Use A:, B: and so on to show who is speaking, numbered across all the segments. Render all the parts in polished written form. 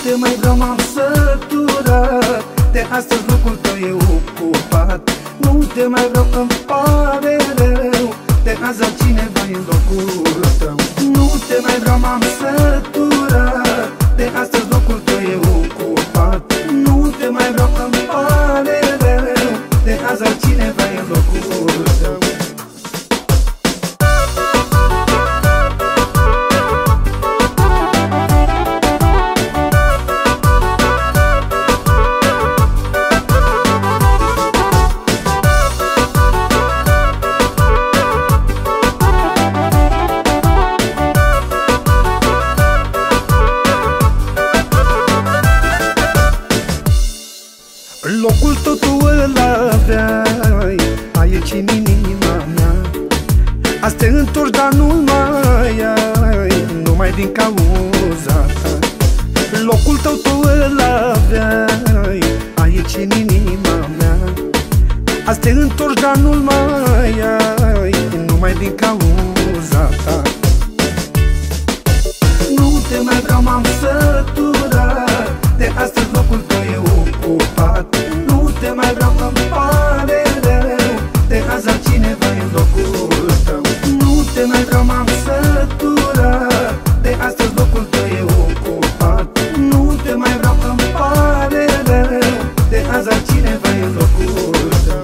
A: te mai vreau, m-am săturat. De astăzi locul tău e ocupat. Nu te mai vreau, îmi pare rău. De azi altcineva e în locul tău. Nu te mai vreau, m-am săturat. De astăzi locul tău e ocupat. Nu te mai vreau, îmi pare rău. De azi altcineva e în locul tău. Locul tău tu îl aveai aici în inima mea. Azi te întorci, dar nu-l mai ai, numai din cauza ta. Locul tău tu îl aveai aici în inima mea. Azi te întorci, dar nu-l mai ai, numai din cauza ta. Nu te mai vreau, m-am săturat. De astăzi locul tău e ocupat. Nu te mai vreau, îmi pare rău. De azi altcineva e în locul tău. Nu te mai vreau, m-am săturat. De astăzi locul tău e ocupat. Nu te mai vreau, îmi pare rău. De azi altcineva e în locul tău.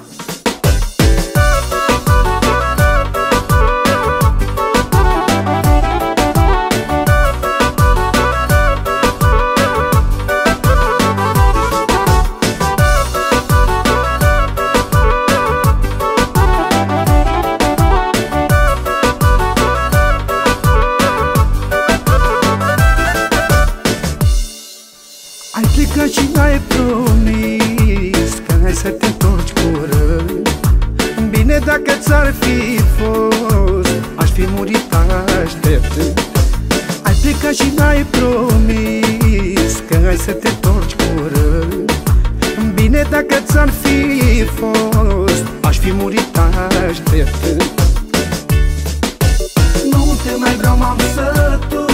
A: Ai plecat și n-ai promis că ai să te întorci curând. Bine, dacă ți-ar fi fost, aș fi murit așteptând. Ai plecat și n-ai promis că ai să te întorci curând. Bine, dacă ți-ar fi fost, aș fi murit așteptând. Nu te mai vreau, m-am săturat.